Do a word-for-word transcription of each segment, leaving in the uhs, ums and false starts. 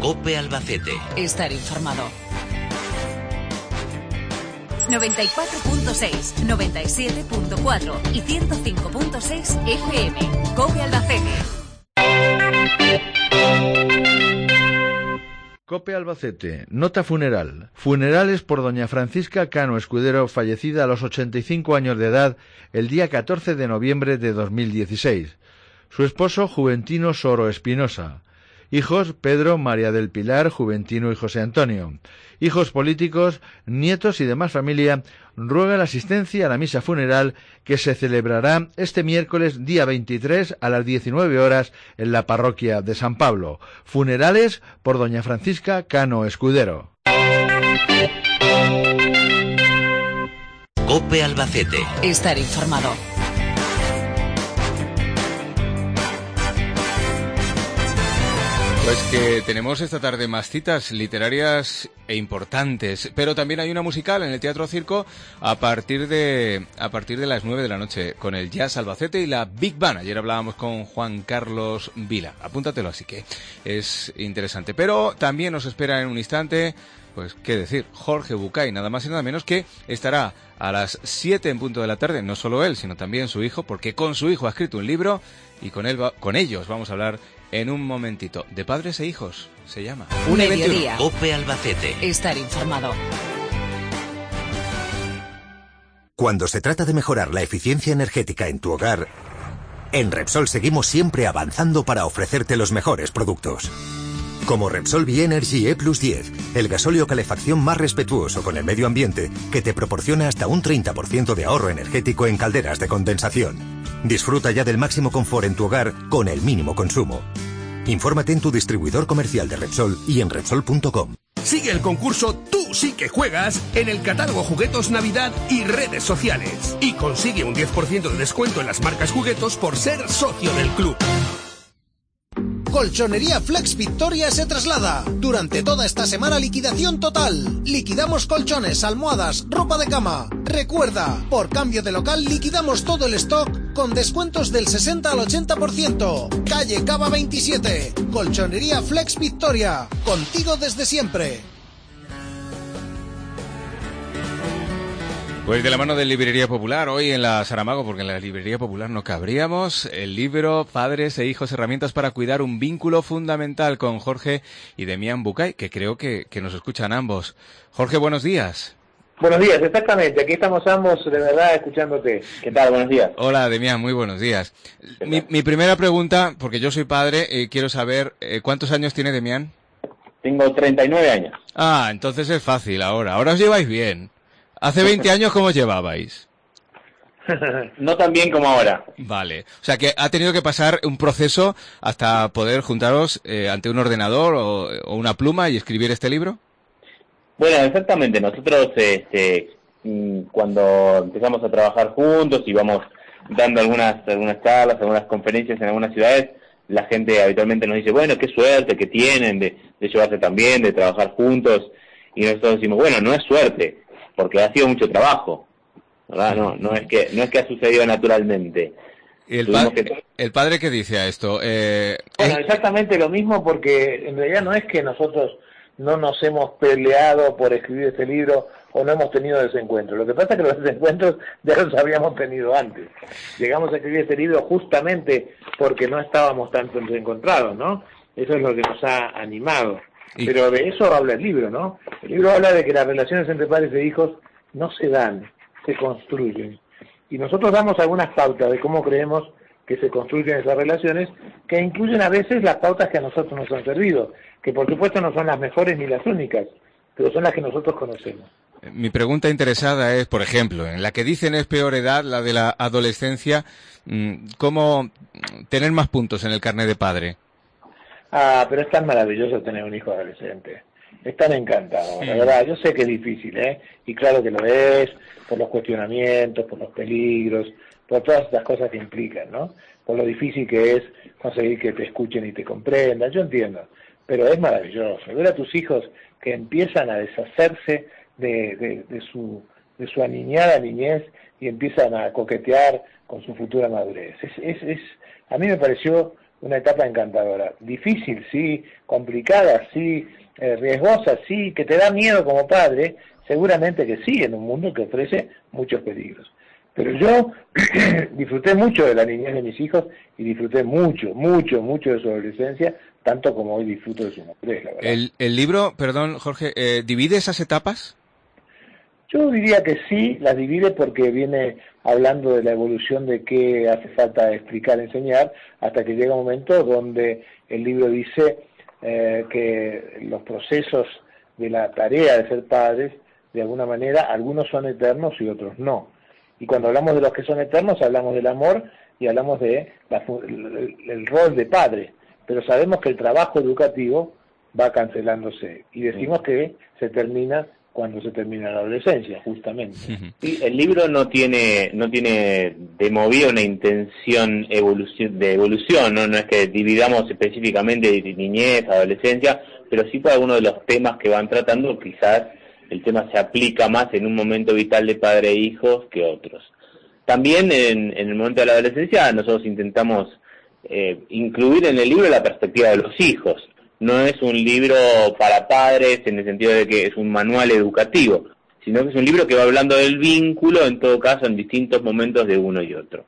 COPE Albacete. Estar informado. noventa y cuatro punto seis, noventa y siete punto cuatro y ciento cinco punto seis F M. COPE Albacete. COPE Albacete. Nota funeral. Funerales por doña Francisca Cano Escudero, fallecida a los ochenta y cinco años de edad el día catorce de noviembre de dos mil dieciséis. Su esposo, Juventino Soro Espinosa. Hijos, Pedro, María del Pilar, Juventino y José Antonio. Hijos políticos, nietos y demás familia ruega la asistencia a la misa funeral que se celebrará este miércoles día veintitrés a las diecinueve horas en la parroquia de San Pablo. Funerales por doña Francisca Cano Escudero. COPE Albacete. Estar informado. Pues que tenemos esta tarde más citas literarias e importantes, pero también hay una musical en el Teatro Circo a partir de a partir de las nueve de la noche con el Jazz Albacete y la Big Band. Ayer hablábamos con Juan Carlos Vila. Apúntatelo, así que es interesante. Pero también nos espera en un instante, pues qué decir, Jorge Bucay, nada más y nada menos, que estará a las siete en punto de la tarde, no solo él, sino también su hijo, porque con su hijo ha escrito un libro y con él va, con ellos vamos a hablar en un momentito. De padres e hijos, se llama. Un Mediodía. COPE Albacete. Estar informado. Cuando se trata de mejorar la eficiencia energética en tu hogar, en Repsol seguimos siempre avanzando para ofrecerte los mejores productos. Como Repsol B-Energy E plus diez, el gasóleo calefacción más respetuoso con el medio ambiente que te proporciona hasta un treinta por ciento de ahorro energético en calderas de condensación. Disfruta ya del máximo confort en tu hogar con el mínimo consumo. Infórmate en tu distribuidor comercial de Repsol y en Repsol punto com. Sigue el concurso Tú sí que juegas en el catálogo Juguetos Navidad y redes sociales. Y consigue un diez por ciento de descuento en las marcas Juguetos por ser socio del club. Colchonería Flex Victoria se traslada. Durante toda esta semana liquidación total. Liquidamos colchones, almohadas, ropa de cama. Recuerda, por cambio de local liquidamos todo el stock con descuentos del sesenta al ochenta por ciento. Calle Cava veintisiete. Colchonería Flex Victoria. Contigo desde siempre. Pues de la mano de Librería Popular, hoy en la Saramago, porque en la Librería Popular no cabríamos, el libro Padres e Hijos, herramientas para cuidar un vínculo fundamental, con Jorge y Demián Bucay, que creo que, que nos escuchan ambos. Jorge, buenos días. Buenos días, exactamente, aquí estamos ambos de verdad escuchándote. ¿Qué tal? Buenos días. Hola Demián, muy buenos días. Mi, mi primera pregunta, porque yo soy padre, eh, quiero saber, eh, ¿cuántos años tiene Demián? Tengo treinta y nueve años. Ah, entonces es fácil ahora, ahora os lleváis bien. ¿Hace veinte años cómo os llevabais? No tan bien como ahora. Vale, o sea que ha tenido que pasar un proceso hasta poder juntaros eh, ante un ordenador o, o una pluma y escribir este libro. Bueno, exactamente, nosotros este, cuando empezamos a trabajar juntos y vamos dando algunas, algunas charlas, algunas conferencias en algunas ciudades, la gente habitualmente nos dice, bueno, qué suerte que tienen de, de llevarse tan bien, de trabajar juntos, y nosotros decimos, bueno, no es suerte, porque ha sido mucho trabajo, ¿verdad? No, no es que no es que ha sucedido naturalmente. ¿Y el, pa que... el padre qué dice a esto? Eh, bueno, exactamente lo mismo, porque en realidad no es que nosotros no nos hemos peleado por escribir este libro o no hemos tenido desencuentros. Lo que pasa es que los desencuentros ya los habíamos tenido antes. Llegamos a escribir este libro justamente porque no estábamos tanto desencontrados, ¿no? Eso es lo que nos ha animado. ¿Y? Pero de eso habla el libro, ¿no? El libro habla de que las relaciones entre padres e hijos no se dan, se construyen. Y nosotros damos algunas pautas de cómo creemos que se construyen esas relaciones, que incluyen a veces las pautas que a nosotros nos han servido, que por supuesto no son las mejores ni las únicas, pero son las que nosotros conocemos. Mi pregunta interesada es, por ejemplo, en la que dicen es peor edad, la de la adolescencia, ¿cómo tener más puntos en el carnet de padre? Ah, pero es tan maravilloso tener un hijo adolescente. Es tan encantador, la verdad. Yo sé que es difícil, ¿eh? Y claro que lo es, por los cuestionamientos, por los peligros, por todas estas cosas que implican, ¿no? Por lo difícil que es conseguir que te escuchen y te comprendan. Yo entiendo, pero es maravilloso. Ver a tus hijos que empiezan a deshacerse de, de, de su de su aniñada niñez y empiezan a coquetear con su futura madurez. Es, es, es, a mí me pareció una etapa encantadora. Difícil, sí, complicada, sí, eh, riesgosa, sí, que te da miedo como padre, seguramente que sí, en un mundo que ofrece muchos peligros. Pero yo disfruté mucho de la niñez de mis hijos y disfruté mucho, mucho, mucho de su adolescencia, tanto como hoy disfruto de su madurez, la verdad. El, el libro, perdón, Jorge, eh, ¿divide esas etapas? Yo diría que sí, las divide porque viene hablando de la evolución de qué hace falta explicar, enseñar, hasta que llega un momento donde el libro dice eh, que los procesos de la tarea de ser padres, de alguna manera, algunos son eternos y otros no. Y cuando hablamos de los que son eternos, hablamos del amor y hablamos de la, el, el rol de padre. Pero sabemos que el trabajo educativo va cancelándose y decimos que se termina cuando se termina la adolescencia, justamente. Sí, el libro no tiene no tiene de movida una intención evolución, de evolución, ¿no? No es que dividamos específicamente de niñez, adolescencia, pero sí por algunos de los temas que van tratando, quizás el tema se aplica más en un momento vital de padre e hijos que otros. También en, en el momento de la adolescencia nosotros intentamos eh, incluir en el libro la perspectiva de los hijos. No es un libro para padres en el sentido de que es un manual educativo, sino que es un libro que va hablando del vínculo, en todo caso, en distintos momentos de uno y otro.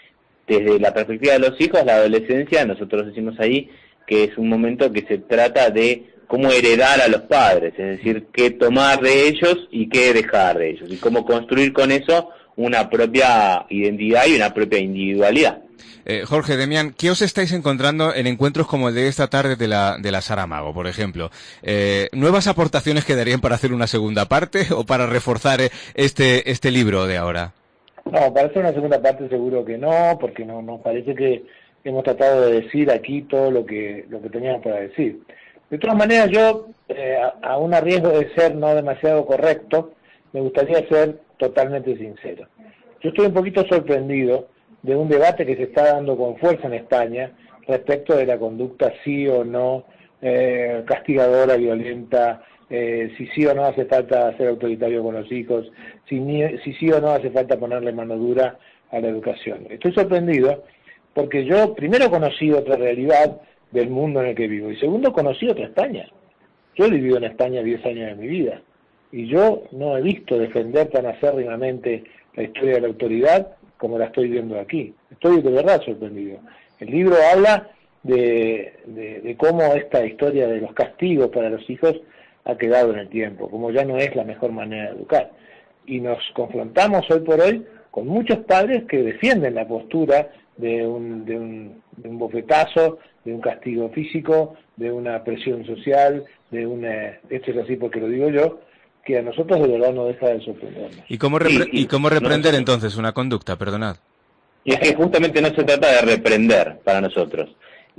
Desde la perspectiva de los hijos, la adolescencia, nosotros decimos ahí que es un momento que se trata de cómo heredar a los padres, es decir, qué tomar de ellos y qué dejar de ellos, y cómo construir con eso una propia identidad y una propia individualidad. Eh, Jorge, Demián, ¿qué os estáis encontrando en encuentros como el de esta tarde de la de la Saramago, por ejemplo? Eh, ¿Nuevas aportaciones quedarían para hacer una segunda parte o para reforzar este este libro de ahora? No, para hacer una segunda parte seguro que no, porque no nos parece que hemos tratado de decir aquí todo lo que lo que teníamos para decir. De todas maneras, yo, eh, a, a un riesgo de ser no demasiado correcto, me gustaría ser totalmente sincero. Yo estoy un poquito sorprendido de un debate que se está dando con fuerza en España respecto de la conducta sí o no eh, castigadora, violenta, eh, si sí o no hace falta ser autoritario con los hijos, si, ni, si sí o no hace falta ponerle mano dura a la educación. Estoy sorprendido porque yo primero conocí otra realidad del mundo en el que vivo y segundo conocí otra España. Yo he vivido en España diez años de mi vida y yo no he visto defender tan acérrimamente la historia de la autoridad como la estoy viendo aquí. Estoy de verdad sorprendido. El libro habla de, de, de cómo esta historia de los castigos para los hijos ha quedado en el tiempo, como ya no es la mejor manera de educar. Y nos confrontamos hoy por hoy con muchos padres que defienden la postura de un, de un, de un bofetazo, de un castigo físico, de una presión social, de una... Esto es así porque lo digo yo, que a nosotros de verdad no deja de sorprendernos. ¿Y cómo, repre sí, sí, ¿y cómo reprender no, entonces una conducta? Perdonad. Y es que justamente no se trata de reprender para nosotros.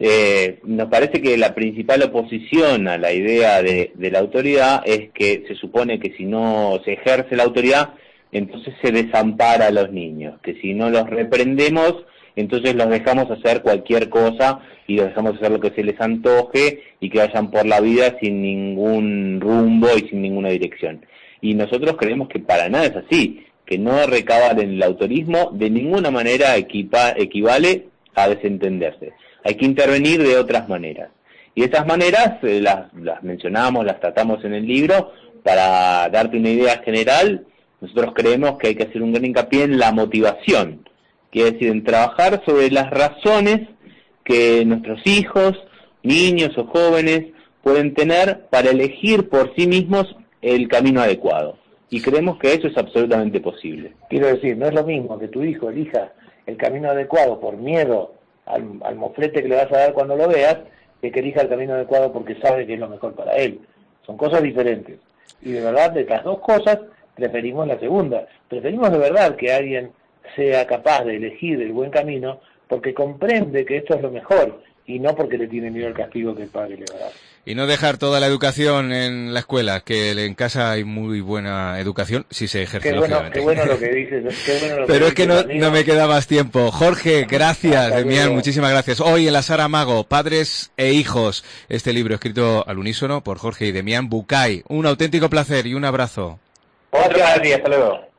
Eh, nos parece que la principal oposición a la idea de, de la autoridad es que se supone que si no se ejerce la autoridad, entonces se desampara a los niños, que si no los reprendemos, entonces los dejamos hacer cualquier cosa y los dejamos hacer lo que se les antoje y que vayan por la vida sin ningún rumbo y sin ninguna dirección. Y nosotros creemos que para nada es así, que no recabar en el autorismo de ninguna manera equipa, equivale a desentenderse. Hay que intervenir de otras maneras. Y esas maneras eh, las, las mencionamos, las tratamos en el libro. Para darte una idea general, nosotros creemos que hay que hacer un gran hincapié en la motivación, quiere decir, en trabajar sobre las razones que nuestros hijos, niños o jóvenes pueden tener para elegir por sí mismos el camino adecuado. Y creemos que eso es absolutamente posible. Quiero decir, no es lo mismo que tu hijo elija el camino adecuado por miedo al, al moflete que le vas a dar cuando lo veas, que que elija el camino adecuado porque sabe que es lo mejor para él. Son cosas diferentes. Y de verdad, de las dos cosas, preferimos la segunda. Preferimos de verdad que alguien sea capaz de elegir el buen camino porque comprende que esto es lo mejor y no porque le tiene miedo al castigo que el padre le va a dar. Y no dejar toda la educación en la escuela, que en casa hay muy buena educación si se ejerce, qué bueno, lógicamente. Qué bueno lo que dices. Qué bueno lo Pero que es que dices, no, no me queda más tiempo. Jorge, gracias, Demián, muchísimas gracias. Hoy en la Saramago, Padres e Hijos, este libro escrito al unísono por Jorge y Demián Bucay. Un auténtico placer y un abrazo. Otra gracias, hasta luego.